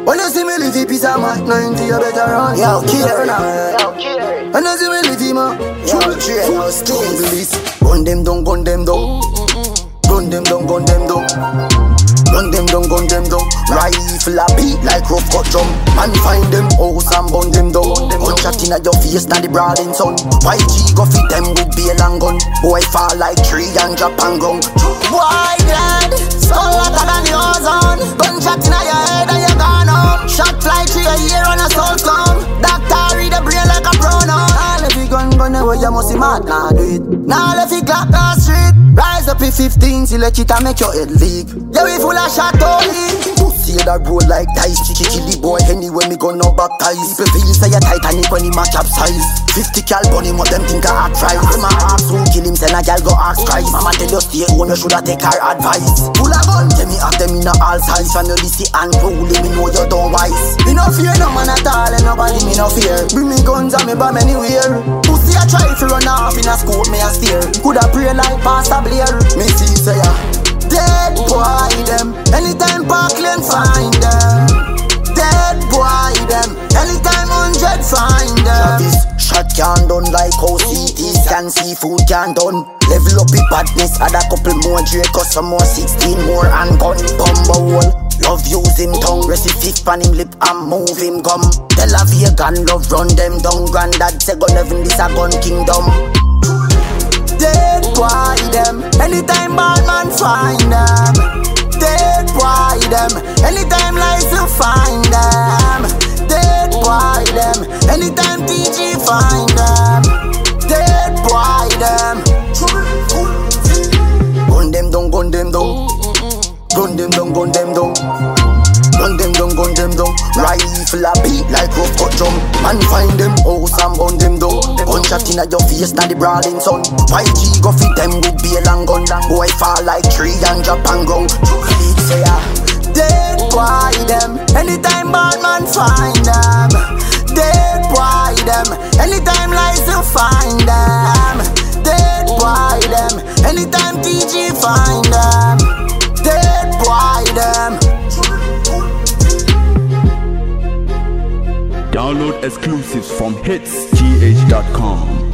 When you see me live it, piece of mat 90, you better run. Yo, killer now. When you see me live it, man. Yo, train, yo, skills. Gun them down, gun them down. Gun them down, gun them down. Gun them down, gun them down. Rifle a beat like rough cut drum. Man find them house and bun them down. Gunshot inna your face, now the brawling sun. YG go fit them with bail and gun. Boy fall like tree and drop and ground. Boy dead, skull hotter than the ozone. Gunshot inna your head and you gone home. Shot fly through your ear and a soul come. Doctor read the brain like a pronoun. All if you gun away, you must be mad, nah do it. Now if you clock the street, rise up in 15, see let it and make your head leak. Yeah, we full of shot only. Pussy that roll like dice. Kill the boy anyway, me gun no baptize. People feel say a Titanic when he match up size. 50 cal bunny, what them think I act right. Them a ask who kill him, send a gal go ask Christ. Mama tell you stay home, you shoulda take her advice. Full of gun, tell me have them in a all size. Family see and rolling, me know you don't wise. Me no fear no man at all, and nobody me no fear. Bring me guns and me bomb anywhere. Pussy a try to run off in a scope, me a steer. Coulda pray like Pastor Blair. Me see say ya dead boy them. Anytime Parkland find them. Dead boy them. Anytime 100 find them. Shot can done like how CT scan, seafood can done. Level up the badness, add a couple more Draco, some more 16 more and gun. Bumble hole, love use him tongue. Rest his fifth pan him lip and move him gum. Tell a vegan love run them down. Granddad say gun heaven this a gun kingdom. Dead boy them. Anytime bad man find them. Dead boy them. Anytime lies to find them. Dead boy them. Anytime TG find them. Dead boy them. Gun them down, gun them down. Gun them down, gun them down. Gun them down, gun them down. Rifle a beat like rough cut drum. Man find them house and bun them down. Gunshot inna your face, now the brawling sun. YG go fit them with bail and gun. Boy fall like tree and drop and ground. Say ya dead boy them. Anytime bad man find them. Dead boy them. Anytime lies to find them. Dead boy them. Anytime TG find them. Dead boy them. Download exclusives from hitsgh.com.